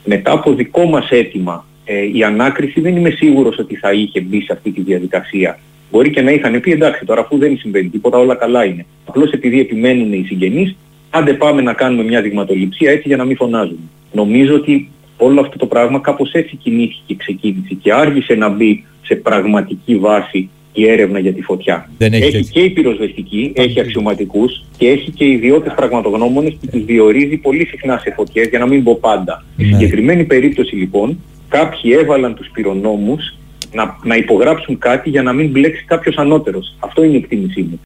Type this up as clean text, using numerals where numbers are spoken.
Μετά από δικό μας αίτημα, η ανάκριση δεν είμαι σίγουρος ότι θα είχε μπει σε αυτή τη διαδικασία. Μπορεί και να είχαν πει εντάξει, τώρα αφού δεν συμβαίνει τίποτα, όλα καλά είναι. Απλώς επειδή επιμένουν οι συγγενείς, άντε πάμε να κάνουμε μια δειγματοληψία έτσι για να μην φωνάζουμε. Νομίζω ότι όλο αυτό το πράγμα κάπως έτσι κινήθηκε και ξεκίνησε και άργησε να μπει σε πραγματική βάση η έρευνα για τη φωτιά. Έχει και η πυροσβεστική, έχει αξιωματικούς και έχει και ιδιώτες πραγματογνώμονες που τους διορίζει πολύ συχνά σε φωτιές, για να μην πω πάντα. Στη συγκεκριμένη περίπτωση λοιπόν, κάποιοι έβαλαν τους πυρονόμους να υπογράψουν κάτι για να μην μπλέξει κάποιος ανώτερος. Αυτό είναι η εκτίμησή μου.